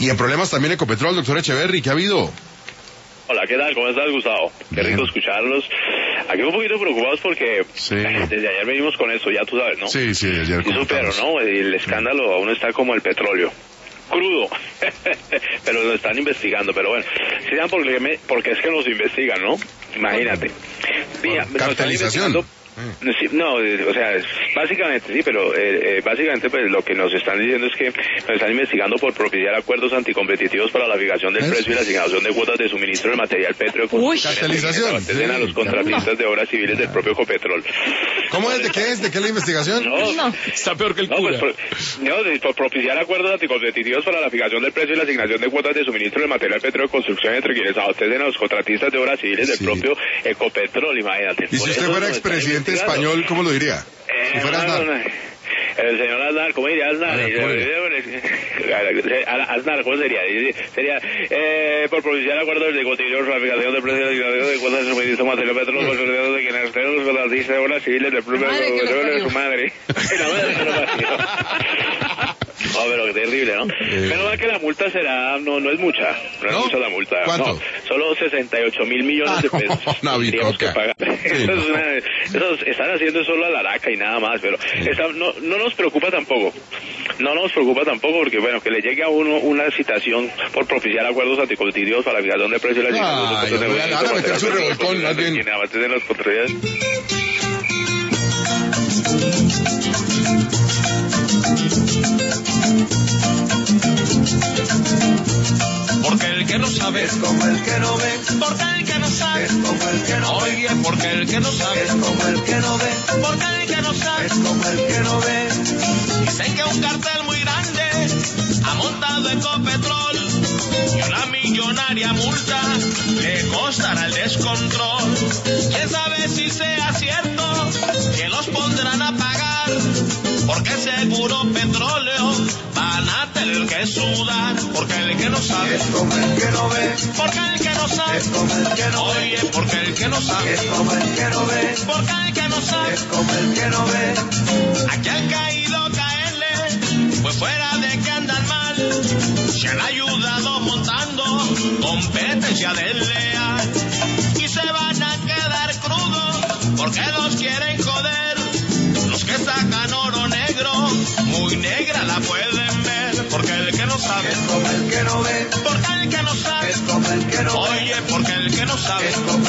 Y en problemas también Ecopetrol, doctor Echeverry, ¿qué ha habido? Hola, ¿qué tal? ¿Cómo estás, Gustavo? Qué rico escucharlos. Aquí un poquito preocupados porque desde ayer venimos con eso, ya tú sabes, ¿no? Sí, ayer. Sí, supero, ¿no? El escándalo aún está como el petróleo. Crudo, pero lo están investigando, pero bueno, si dan porque es que nos investigan, ¿no? Imagínate. Cartelización. No, o sea, básicamente sí, pero básicamente pues lo que nos están diciendo es que nos están investigando por propiciar acuerdos anticompetitivos para la fijación del precio y la asignación de cuotas de suministro de material petróleo. Cartelización. A los contratistas de obras civiles del propio Ecopetrol. ¿Cómo es? ¿De qué es? ¿De qué es la investigación? No. Está peor que el cura. Por propiciar acuerdos anticompetitivos para la fijación del precio y la asignación de cuotas de suministro de material petróleo de construcción entre quienes abastecen a los contratistas de obras civiles del propio Ecopetrol, imagínate. ¿Y si usted fuera expresidente español, cómo lo diría? Si fuera Aznar. El señor Aznar, ¿cómo diría Aznar? Aznar, ¿cómo sería? Sería, por propiciar acuerdos de cotidianos, la fijación de precios de cuotas de suministro de material petróleo, por de quienes estén los contratistas de obras civiles del propio de su madre. La madre que lo parió. Oh, pero qué terrible, ¿no? Menos mal que la multa será, no es mucha, no es mucha la multa. ¿Cuánto? No, solo 68 mil millones de pesos. No, tenemos que pagar. Eso están haciendo solo a la araca y nada más, pero no nos preocupa tampoco. No nos preocupa tampoco porque, bueno, que le llegue a uno una citación por propiciar acuerdos anticompetitivos para la fijación de precios y la asignación de quienes abastecen los contratistas. Porque el que no sabe es como el que no ve. Porque el que no sabe es como el que no ve. Oye, porque el que no sabe es como el que no ve. Porque el que no sabe es como el que no ve. Dicen que un cartel muy grande ha montado Ecopetrol y una millonaria multa le costará el descontrol. ¿Quién sabe si sea cierto que los pondrán a pagar? Porque seguro petróleo van a tener que sudar. Porque el que no sabe es como el que no ve. Porque el que no sabe es como el que no ve. Oye, porque el que no sabe es como el que no ve. Porque el que no sabe es como el que no ve. Aquí han caído caerle, pues fuera de que andan mal, se han ayudado montando competencia desleal. Y se van a quedar crudos porque los quieren joder. Los que sacan oro negro, muy negra la pueden ver. Porque el que no sabe es como el que no ve. Porque el que no sabe es como el que no ve. Oye, porque el que no sabe es como